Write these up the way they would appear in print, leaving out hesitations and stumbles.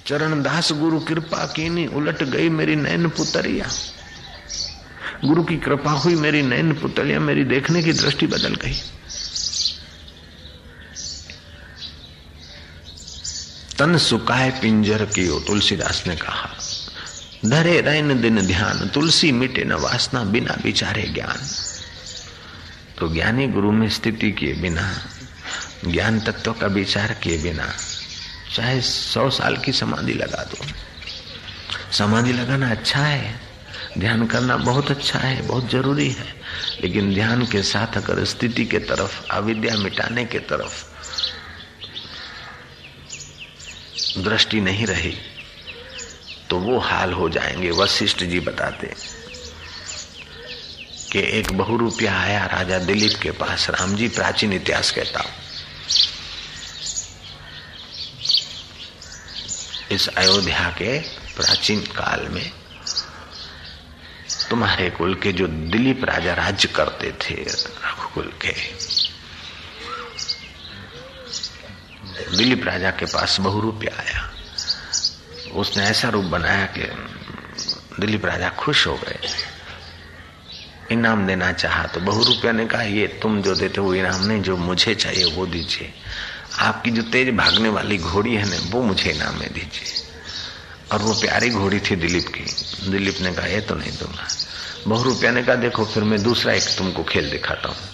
चरण दास गुरु कृपा कीनी, उलट गई मेरी नैन पुतरिया। गुरु की कृपा हुई, मेरी नैन पुतरिया, मेरी देखने की दृष्टि बदल गई। तन सुकाए पिंजर कियो, तुलसीदास ने कहा। धरे रैन दिन ध्यान, तुलसी मिटे न वासना, बिना विचारे ज्ञान। तो ज्ञानी गुरु में स्थिति किए बिना, ज्ञान तत्व का विचार किए बिना, चाहे 100 साल की समाधि लगा दो। समाधि लगाना अच्छा है, ध्यान करना बहुत अच्छा है, बहुत जरूरी है, लेकिन ध्यान के साथ अगर स्थिति के तरफ, अविद्या मिटाने के तरफ दृष्टि नहीं रही तो वो हाल हो जाएंगे। वशिष्ठ जी बताते कि एक बहुरूपिया आया राजा दिलीप के पास। राम जी प्राचीन इतिहास कहता हूं, इस अयोध्या के प्राचीन काल में तुम्हारे कुल के जो दिलीप राजा राज्य करते थे, रघुकुल के, दिलीप राजा के पास बहुरूपिया आया। उसने ऐसा रूप बनाया कि दिलीप राजा खुश हो गए, इनाम देना चाहा। तो बहुरूपिया ने कहा, ये तुम जो देते हो इनाम नहीं, जो मुझे चाहिए वो दीजिए। आपकी जो तेज भागने वाली घोड़ी है ना, वो मुझे इनाम में दीजिए। और वो प्यारी घोड़ी थी दिलीप की। दिलीप ने कहा, ये तो नहीं दूंगा। बहुरूपिया ने कहा, देखो फिर मैं दूसरा एक तुमको खेल दिखाता हूँ।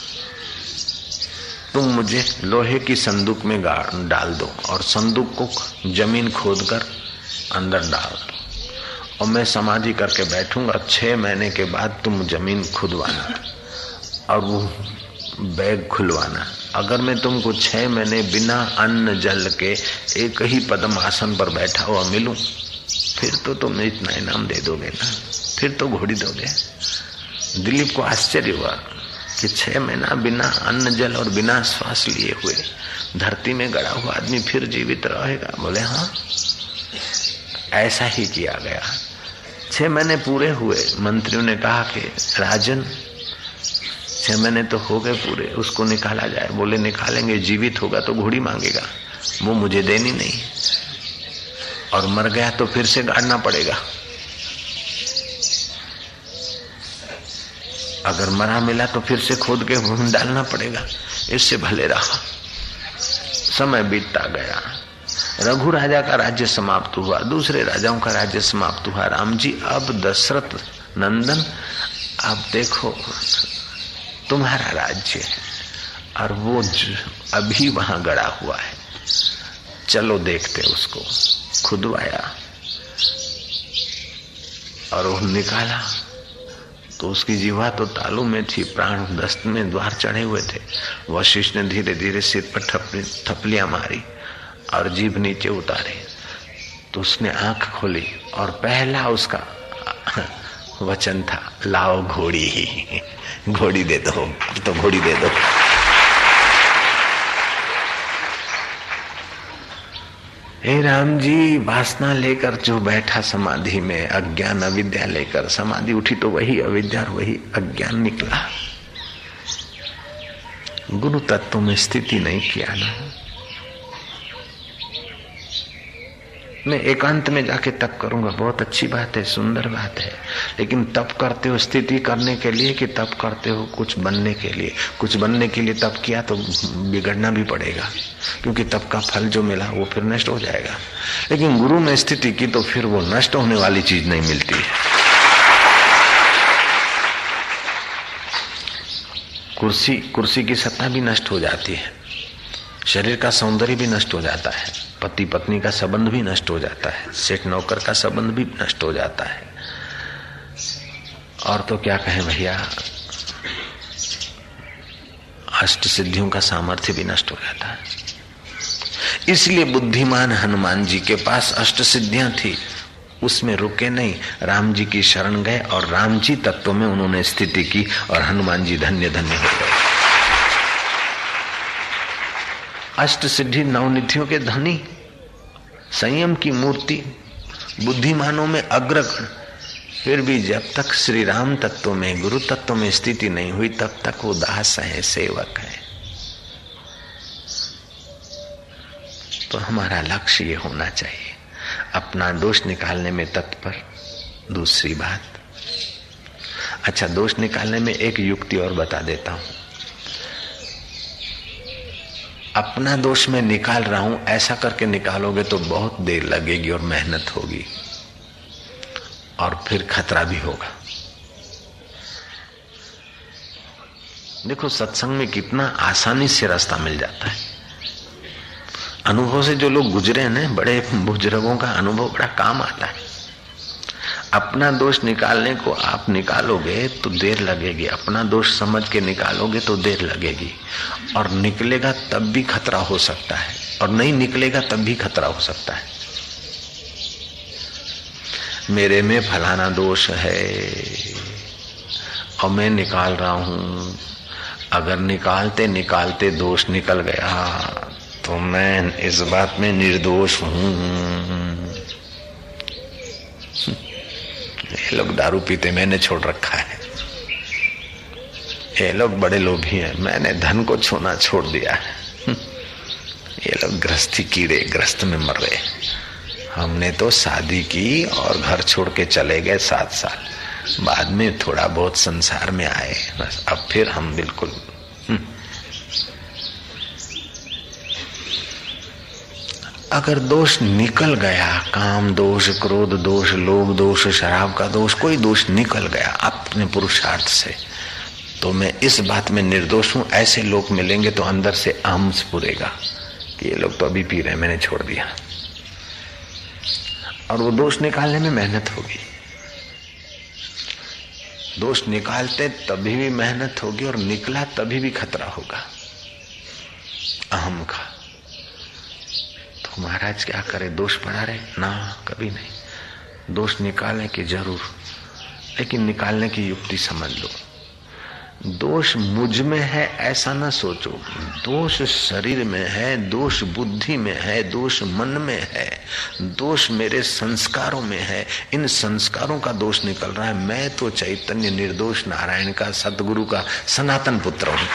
तुम मुझे लोहे की संदूक में डाल दो और संदूक को जमीन खोदकर अंदर डाल दो, और मैं समाधि करके बैठूंगा। 6 महीने के बाद तुम जमीन खुदवाना और वो बैग खुलवाना। अगर मैं तुमको 6 महीने बिना अन्न जल के एक ही पद्मासन पर बैठा हुआ मिलूं, फिर तो तुम इतना इनाम दे दोगे ना, फिर तो घोड़ी दोगे। दिलीप को आश्चर्य हुआ कि 6 महीना बिना अन्न जल और बिना श्वास लिए हुए धरती में गड़ा हुआ आदमी फिर जीवित रहेगा। बोले हाँ, ऐसा ही किया गया। 6 महीने पूरे हुए। मंत्रियों ने कहा कि राजन 6 महीने तो हो गए पूरे, उसको निकाला जाए। बोले निकालेंगे, जीवित होगा तो घोड़ी मांगेगा, वो मुझे देनी नहीं, और मर गया तो फिर से गाड़ना पड़ेगा। अगर मरा मिला तो फिर से खोद के भूमि डालना पड़ेगा, इससे भले रहा। समय बीतता गया, रघु राजा का राज्य समाप्त हुआ, दूसरे राजाओं का राज्य समाप्त हुआ। राम जी अब दशरथ नंदन, अब देखो तुम्हारा राज्य है और वो अभी वहां गड़ा हुआ है, चलो देखते उसको। खुदवाया और वो निकाला तो उसकी जीवा तो तालू में थी, प्राण दस्त में द्वार चढ़े हुए थे। वशिष्ठ ने धीरे धीरे सिर पर थपलियां मारी और जीभ नीचे उतारी तो उसने आंख खोली और पहला उसका वचन था, लाओ घोड़ी ही, घोड़ी दे दो, तो घोड़ी दे दो। हे राम जी, वासना लेकर जो बैठा समाधि में, अज्ञान अविद्या लेकर समाधि उठी तो वही अविद्या और वही अज्ञान निकला। गुरु तत्व में स्थिति नहीं किया ना। मैं एकांत में जाके तप करूंगा, बहुत अच्छी बात है, सुंदर बात है, लेकिन तप करते हो स्थिति करने के लिए कि तप करते हो कुछ बनने के लिए? कुछ बनने के लिए तप किया तो बिगड़ना भी पड़ेगा, क्योंकि तप का फल जो मिला वो फिर नष्ट हो जाएगा। लेकिन गुरु में स्थिति की तो फिर वो नष्ट होने वाली चीज नहीं मिलती है। कुर्सी की सत्ता भी नष्ट हो जाती है, शरीर का सौंदर्य भी नष्ट हो जाता है, पति पत्नी का संबंध भी नष्ट हो जाता है, सेठ नौकर का संबंध भी नष्ट हो जाता है, और तो क्या कहें भैया, अष्ट सिद्धियों का सामर्थ्य भी नष्ट हो जाता है। इसलिए बुद्धिमान हनुमान जी के पास अष्ट सिद्धियां थी, उसमें रुके नहीं, राम जी की शरण गए और राम जी तत्व में उन्होंने स्थिति की और हनुमान जी धन्य धन्य हो गए। अष्ट सिद्धि नवनिधियों के धनी, संयम की मूर्ति, बुद्धिमानों में अग्रगण, फिर भी जब तक श्री राम तत्व में, गुरु तत्व में स्थिति नहीं हुई तब तक वो दास है, सेवक है। तो हमारा लक्ष्य ये होना चाहिए। अपना दोष निकालने में तत्पर। दूसरी बात, अच्छा दोष निकालने में एक युक्ति और बता देता हूं। अपना दोष मैं निकाल रहा हूं, ऐसा करके निकालोगे तो बहुत देर लगेगी और मेहनत होगी और फिर खतरा भी होगा। देखो सत्संग में कितना आसानी से रास्ता मिल जाता है। अनुभव से जो लोग गुजरे हैं ना, बड़े बुजुर्गों का अनुभव बड़ा काम आता है। अपना दोष निकालने को आप निकालोगे तो देर लगेगी, अपना दोष समझ के निकालोगे तो देर लगेगी, और निकलेगा तब भी खतरा हो सकता है, और नहीं निकलेगा तब भी खतरा हो सकता है। मेरे में फलाना दोष है और मैं निकाल रहा हूं, अगर निकालते निकालते दोष निकल गया तो मैं इस बात में निर्दोष हूं। ये लोग दारू पीते, मैंने छोड़ रखा है। ये लोग बड़े लोभी हैं, मैंने धन को छूना छोड़ दिया है। ये लोग गृहस्थी कीड़े, ग्रस्त में मर रहे। हमने तो शादी की और घर छोड़ के चले गए 7 साल, बाद में थोड़ा बहुत संसार में आए, बस अब फिर हम बिल्कुल। अगर दोष निकल गया, काम दोष, क्रोध दोष, लोभ दोष, शराब का दोष, कोई दोष निकल गया अपने पुरुषार्थ से, तो मैं इस बात में निर्दोष हूं। ऐसे लोग मिलेंगे तो अंदर से अहम स्फुरेगा कि ये लोग तो अभी पी रहे हैं, मैंने छोड़ दिया, और वो दोष निकालने में मेहनत होगी। दोष निकालते तभी भी मेहनत होगी और निकला तभी भी खतरा होगा अहम का। तो महाराज क्या करे, दोष पड़ा रहे ना, कभी नहीं। दोष निकालने की जरूर, लेकिन निकालने की युक्ति समझ लो। दोष मुझ में है ऐसा ना सोचो, दोष शरीर में है, दोष बुद्धि में है, दोष मन में है, दोष मेरे संस्कारों में है। इन संस्कारों का दोष निकल रहा है। मैं तो चैतन्य निर्दोष नारायण का, सतगुरु का सनातन पुत्र हूं।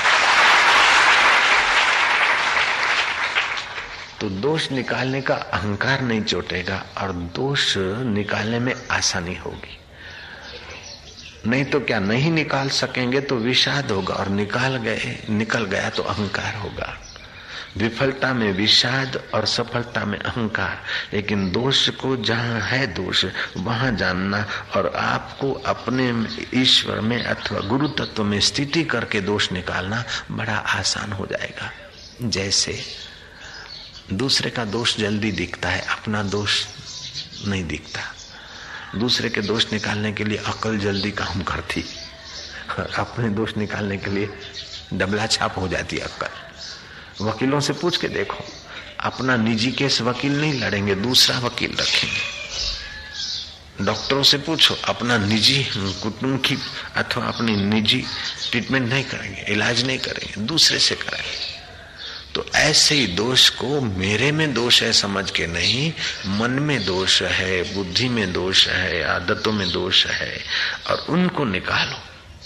तो दोष निकालने का अहंकार नहीं चोटेगा और दोष निकालने में आसानी होगी। नहीं तो क्या, नहीं निकाल सकेंगे तो विषाद होगा, और निकल गया तो अहंकार होगा। विफलता में विषाद और सफलता में अहंकार। लेकिन दोष को जहां है दोष वहां जानना, और आपको अपने ईश्वर में अथवा गुरु तत्व में स्थिति करके दोष निकालना बड़ा आसान हो जाएगा। जैसे दूसरे का दोष जल्दी दिखता है, अपना दोष नहीं दिखता। दूसरे के दोष निकालने के लिए अकल जल्दी काम करती, और अपने दोष निकालने के लिए डबला छाप हो जाती अक्ल। वकीलों से पूछ के देखो, अपना निजी केस वकील नहीं लड़ेंगे, दूसरा वकील रखेंगे। डॉक्टरों से पूछो, अपना निजी कुटुंब की अथवा अपनी निजी ट्रीटमेंट नहीं करेंगे, इलाज नहीं करेंगे, दूसरे से कराएंगे। तो ऐसे ही दोष को मेरे में दोष है समझ के नहीं, मन में दोष है, बुद्धि में दोष है, आदतों में दोष है, और उनको निकालो।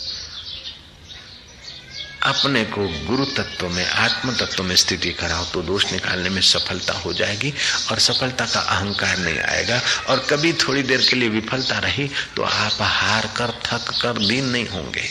अपने को गुरु तत्व में, आत्म तत्व में स्थिति कराओ तो दोष निकालने में सफलता हो जाएगी, और सफलता का अहंकार नहीं आएगा। और कभी थोड़ी देर के लिए विफलता रही तो आप हार कर, थक कर दीन नहीं होंगे।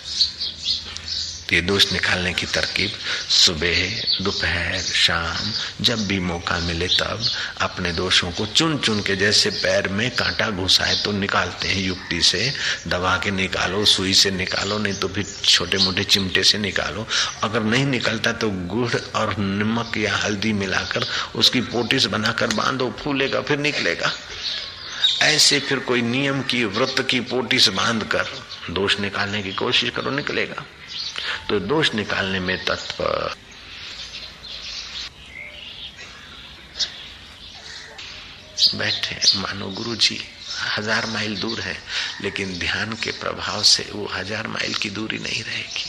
ये दोष निकालने की तरकीब सुबह, दोपहर, शाम, जब भी मौका मिले तब अपने दोषों को चुन चुन के, जैसे पैर में कांटा घुसा है तो निकालते हैं युक्ति से, दबा के निकालो, सुई से निकालो, नहीं तो फिर छोटे मोटे चिमटे से निकालो। अगर नहीं निकलता तो गुड़ और नमक या हल्दी मिलाकर उसकी पोटिस बनाकर बांधो, फूलेगा फिर निकलेगा। ऐसे फिर कोई नियम की, व्रत की पोटिस बांध कर दोष निकालने की कोशिश करो, निकलेगा। तो दोष निकालने में तत्पर। बैठे, मानो गुरुजी 1000 माइल दूर है, लेकिन ध्यान के प्रभाव से वो 1000 माइल की दूरी नहीं रहेगी।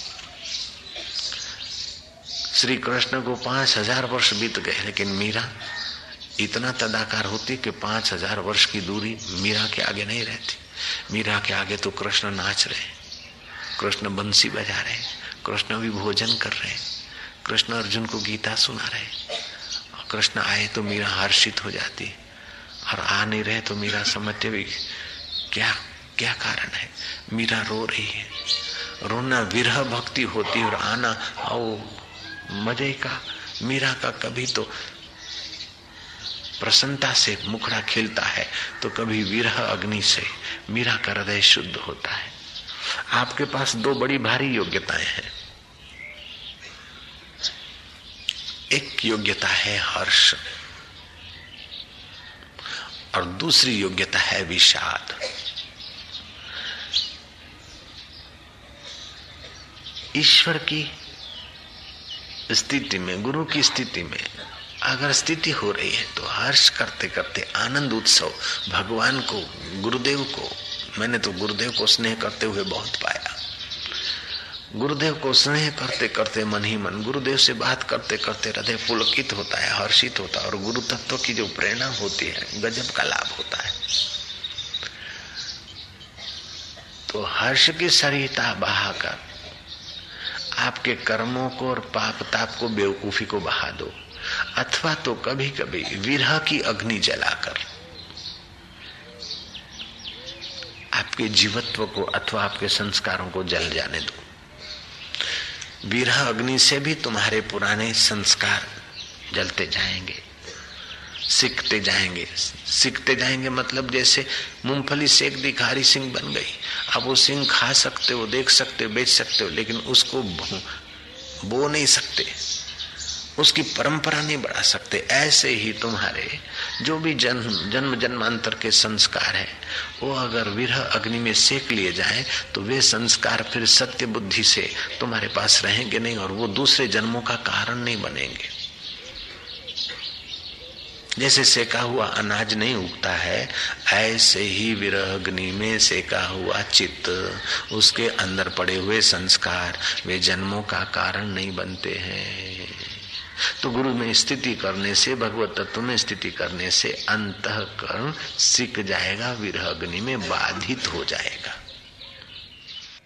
श्री कृष्ण को 5000 वर्ष बीत गए, लेकिन मीरा इतना तदाकार होती कि 5000 वर्ष की दूरी मीरा के आगे नहीं रहती। मीरा के आगे तो कृष्ण नाच रहे, कृष्ण बंसी बजा रहे, कृष्ण भी भोजन कर रहे, कृष्ण अर्जुन को गीता सुना रहे, और कृष्ण आए तो मीरा हर्षित हो जाती, और आ नहीं रहे तो मीरा समझते भी क्या क्या कारण है। मीरा रो रही है, रोना विरह भक्ति होती और आना आओ मजे का। मीरा का कभी तो प्रसन्नता से मुखड़ा खिलता है तो कभी विरह अग्नि से मीरा का हृदय शुद्ध होता है। आपके पास दो बड़ी भारी योग्यताएं हैं। एक योग्यता है हर्ष और दूसरी योग्यता है विषाद। ईश्वर की स्थिति में, गुरु की स्थिति में अगर स्थिति हो रही है तो हर्ष करते करते आनंद उत्सव भगवान को, गुरुदेव को, मैंने तो गुरुदेव को स्नेह करते हुए बहुत पाया। गुरुदेव को स्नेह करते करते मन ही मन, गुरुदेव से बात करते करते हृदय पुलकित होता है, हर्षित होता है और गुरु तत्व की जो प्रेरणा होती है गजब का लाभ होता है। तो हर्ष की सरिता बहाकर आपके कर्मों को और पाप ताप को, बेवकूफी को बहा दो, अथवा तो कभी कभी विरह की अग्नि जलाकर आपके जीवत्व को अथवा आपके संस्कारों को जल जाने दो। विरह अग्नि से भी तुम्हारे पुराने संस्कार जलते जाएंगे, सीखते जाएंगे। सीखते जाएंगे मतलब जैसे मूंगफली सेक दी, खारी सिंग बन गई। अब वो सिंग खा सकते हो, देख सकते हो, बेच सकते हो, लेकिन उसको बो नहीं सकते, उसकी परंपरा नहीं बढ़ा सकते। ऐसे ही तुम्हारे जो भी जन्म जन्मांतर के संस्कार है वो अगर विरह अग्नि में सेक लिए जाएं तो वे संस्कार फिर सत्य बुद्धि से तुम्हारे पास रहेंगे नहीं और वो दूसरे जन्मों का कारण नहीं बनेंगे। जैसे सेका हुआ अनाज नहीं उगता है, ऐसे ही विरह अग्नि में सेका हुआ चित्त, उसके अंदर पड़े हुए संस्कार वे जन्मों का कारण नहीं बनते हैं। तो गुरु में स्थिति करने से, भगवत तत्व में स्थिति करने से अंतःकरण सीख जाएगा, विरह अग्नि में बाधित हो जाएगा।